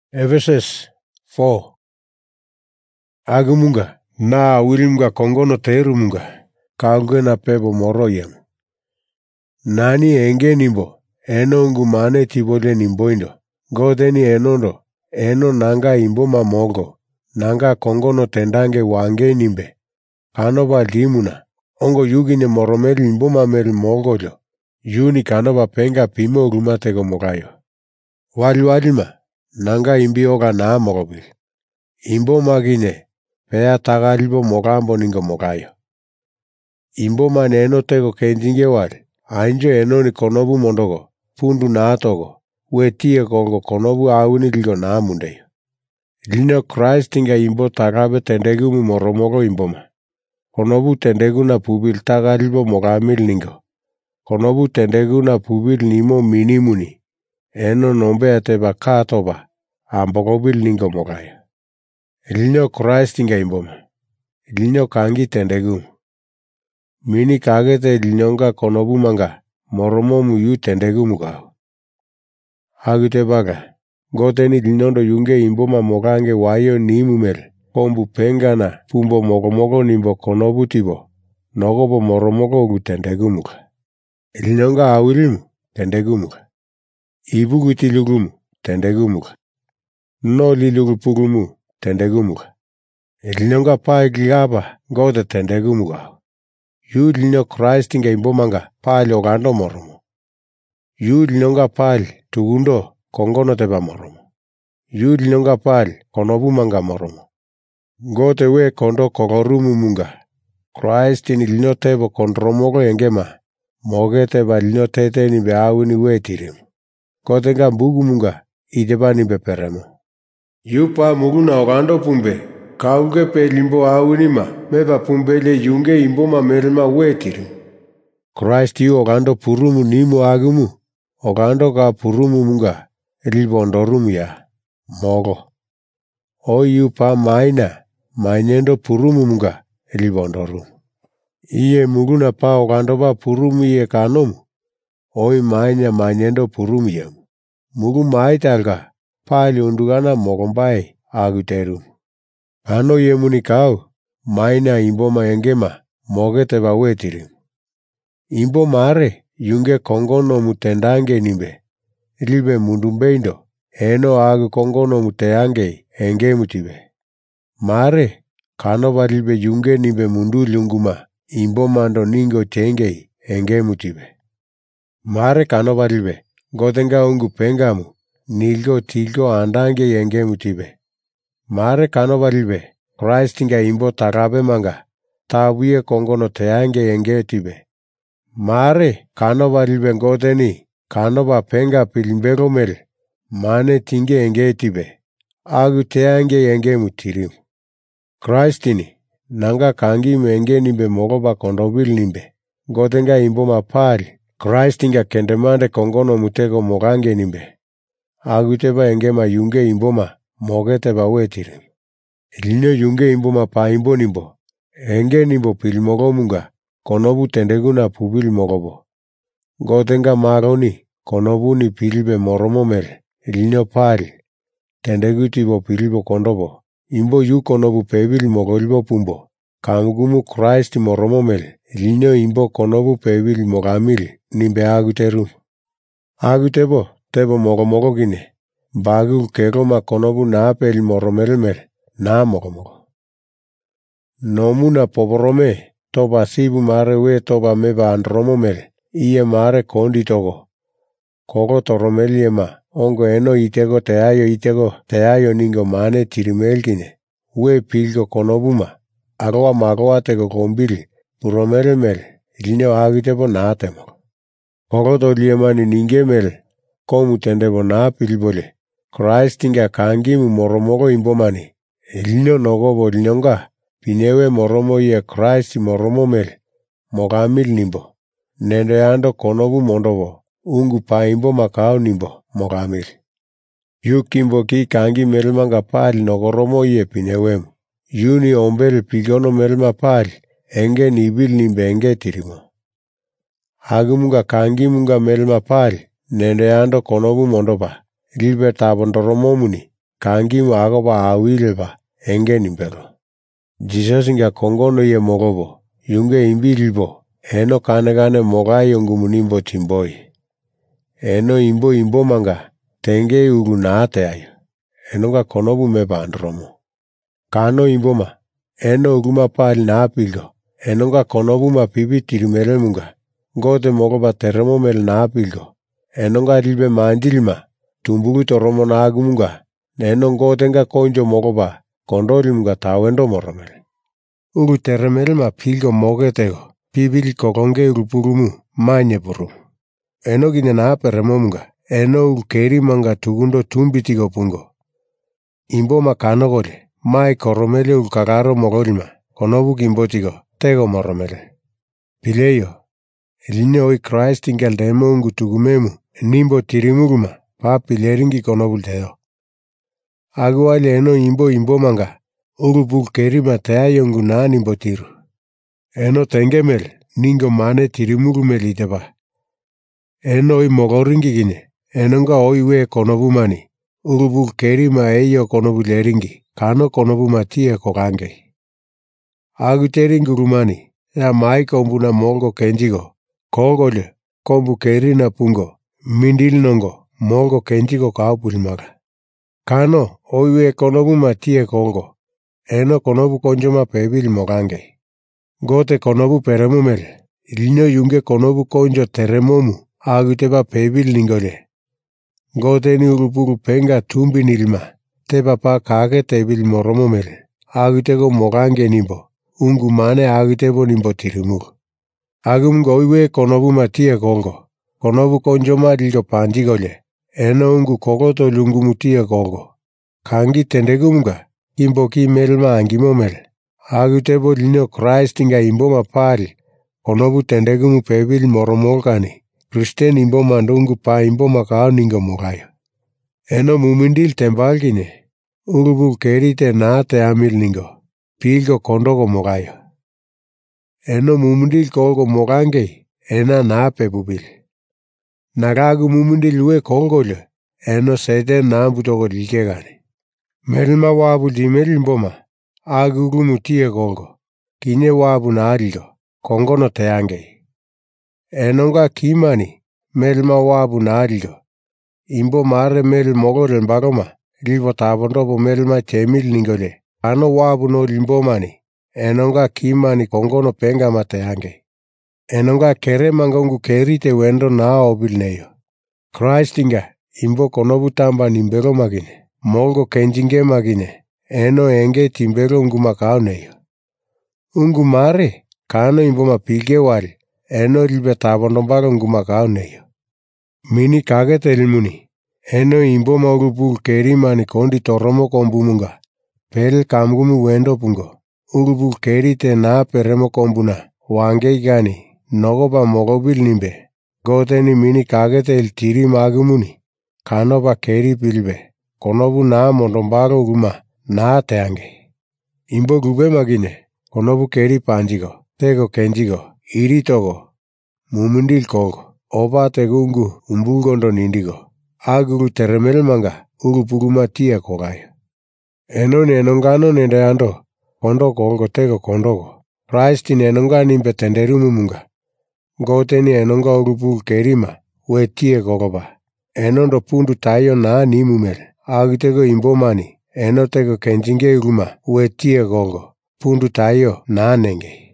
Efeses 4. Agumunga na wilimga kongono terumunga kaunge na pebo moro yem. Nani enge nimbo eno ngu mane tibole nimboindo. Godeni enondo eno nanga imbo mamogo nanga kongono tendange wange nimbe. Kanoba limuna ongo yugine moromeli imbo mameli mogojo. Yuni kanoba penga pimo rumatego mogayo. Walima nanga imbi oga na mogobil. Imbo magine pea tagalibo mogambo ningo mogayo. Imbo maneno tego kenjinge wali. Ainjo eno ni konobu mondogo. Pundu na atogo. Wetie kongo konobu awuni ligo na mundeyo. Lino Christ inga imbo tagabe tendegu mu moromogo imboma. Konobu tendegu na pubil tagalibo mogamil ningo. Konobu tendegu na pubil nimo minimuni. Eno nombe ate bakatoba. Ambogobil ningo mogayo. Lino Christ inga imboma. Lino kangi tendegu. Mini kagete linonga konobu manga. Moromo muyu tendegu mugao. Agute baga. Goteni linondo yunge imboma mogange wayo ni mumel. Pombu pengana pumbo mogomogo nimbo konobu tibo. Nogobo moromogo ugu tendegu muga. Linonga awilimu tendegu muga. Ibu guti lugumu tendegu muga. No li lugupugumu tendegu muga. Linonga pae gigaba gote tendegu muga. Yu lino Christ inga imbomanga pali ogando moromo. Yu linonga pali tugundo kongono teba moromo. Yu linonga pali konobu manga moromo. Gote we kondo kogorumu munga. Christ ini lino tebo kondromogo engema. Moge teba lino tete ni beawu ni we tirimu. Gote nga mbugu munga ideba ni beperemo. Yu pa mugu na ogando pumbe. Kauge pe limbo awunima meba pumbele yunge imboma melma wetiru. Christ yu ogando purumu nimu agumu. Ogando ka purumu munga rilbondorumu ya. Mogo. O yu pa maina mainendo purumu munga rilbondorumu. Iye muguna pa ogando ba purumu ye kanomu. Oi maina mainendo purumu yemu. Mugu maitalga pali undugana mogombai aguterumu. Ano yemuni kau, maina imboma engema, mogete ba wetirim. Imbo mare, yunge kongono mutendange nimbe. Ilibe mundumbeindo, eno agu kongono muteange enge mutibe. Mare, kanoba libe yunge nimbe mundu lunguma, imbo mando ningo tenge enge mutibe. Mare kanoba libe, gotenga ungu pengamu, nilgo tilgo andange enge mutibe. Mare kanoba libe, Christ inga imbo tagabe manga, tabuye kongono teange enge tibe. Mare kanoba libe ngoteni, kanoba penga pilimbego mel, mane tinge enge tibe. Agu teange enge mutirimu. Christ ini, nanga kangi menge nimbe mogoba kondobil nimbe. Gotenga imbo mapari, Christ inga kendemande kongono mutego mogange nimbe. Agu teba engema yunge imboma. Mogete ba wetirim. Lino yunge imboma pa imbo nimbo. Enge nimbo pilmogo munga. Konobu tendegu na pubil mogobo. Gotenga maroni. Konobu ni pilbe moromo mel. Lino pari. Tendegu tibo pilbo kondobo. Imbo yu konobu pebil mogolbo pumbo. Kamugumu Christ moromo mel. Lino imbo konobu pebil mogamil. Nimbe aguterum. Agutebo. Tebo mogomogo gine. Bagu kegoma konobu na pel moromelmel na mogomogo. Nomu na poborome toba sibu mare we toba meba andromomel iye mare kondi togo. Kogo toromeliema ongo eno itego teayo ningo mane tirimelgine. We pilgo konobuma agoa magoa tego kombili puromelmel lino agitebo na atemo. Kogo toliema ni ningemel komu tendebo na pilbole. Christ inga kangimu moromogo imbomani. Lino nogobo linonga. Pinewe moromo ye Christ moromo mel. Mogamil nimbo. Nende ando konobu mondobo. Ungu pa imboma kao nimbo. Mogamil. Yukimbo ki kangi melmanga pali nogoromo ye pinewemu. Yuni ombel pigono melma pali. Enge nibil nimbe enge tirimo. Agumunga kangimunga melma pali. Nende ando konobu mondoba. Rilbe tabondoromomuni, kangimu akoba awileba enge nimbelo. Jesus nga kongono ye mogobo, yunge imbilibo, eno kane mogayo ngumunimbo timboi. Eno imbo manga, tenge uru naate ayo. Eno nga konobu meba andromo. Kano imboma, eno uruma pali naapilgo, eno nga konobu mapibi tirimele munga. Gote mogoba teremo mel naapilgo, eno nga rilbe manjilima, tumbulu toromo naagumunga, eno gote nga konjo mogoba, kondori munga tawendo moromel. Uru teremel mapilgo mogetego, pibili kokonge urupurumu, manye buru. Eno gine naaperemo munga, eno uru keri manga tugundo tumbitigo pungo. Imbo makano gole, mai koromele uru kagaro mogorima, konobu gimbotigo, tego moromele. Pileyo. Eline oi Christ ingel demo ungu tugumemu, nimbo tirimuruma, pa pileringi konobulteo. Aguali eno imbo manga, urupul kerima teayongu na nimbo tiru. Eno tengemel, ningo mane tirimurumeli teba. Eno oi mogoringi gine, eno nga oi we konobumani, urupul kerima eyo konobuleringi, kano konobuma tie kogange. Aguteringi rumani, ya mai kombuna molgo kenjigo. Kogole, kombu kerina pungo, mindil nongo, molgo kenjigo kaupulimaga. Kano, oiwe konobu matie kongo, eno konobu konjoma pebili mogange. Gote konobu peremumel, ilino yunge konobu konjo teremomu, aguteba pebili ningole. Gote ni urupuru penga tumbi nilma, teba pa kage tebil moromomel, agutego mogange nimbo, ungu mane agutebo nimbo tirimur. Agumgo oiwe konobu matie kongo, konobu konjoma lilo panjigole, eno ungu kogoto lungu mutie kongo. Kangi tendegumga, imbo ki melma angimomel, agutebo lino Christ nga imboma pari, konobu tendegumu pebil moromolkani, Kristen imboma ndungu pa imboma kao ningo mogayo. Eno mumindil tembalgine, urubu kerite naate amil ningo, pilgo kondogo mogayo. Eno mumundil kolgo mogange, ena naape bubil. Nagagu mumundil ue kolgole, eno seten naambutogo dilkegane. Melma wabu dimel mboma, agugu mutie kolgo, kine wabu naarigo, kongono teange. Enonga kimani, melma wabu naarigo. Imbo mare mel mogore mbaroma, rilvo tabondobo melma chemil ningole, ano wabu no limbomani. Enonga kimani kongono penga mateange. Enonga kere mangongu kerite wendo na obilneyo. Christ inga, imbo konobu tamba nimbero magine, molgo kenjinge magine, eno enge timbero ungu makauneyo. Ungu mare, kano imbo mapilge wari, eno rilbe tabandombaro ungu makauneyo. Mini kage telimuni, eno imbo maurupul kerimani kondi toromo kombumunga, pel kamgumu wendo pungo. Urubul kerite na peremo kombuna, wange gani, nogoba mogobil nimbe, goteni mini kagete el tiri magumuni, kanoba keri pilbe, konobu na mondombaro guma, na teange. Imbo gube magine, konobu keri panjigo, tego kenjigo, iritogo, mumundil kogo, oba tegungu umbulgondo nindigo, aguru teremel manga, urupuruma tia kogayo. Enongano nendeando, kondo kongo tego kondogo. Christ ni enonga nimbe tenderumu munga. Gote ni enonga urupul kerima, we tie kogoba. Enondo pundu tayo na nimumel. Agitego imbomani, enotego kenjinge uruma, we tie kongo. Pundu tayo na nenge.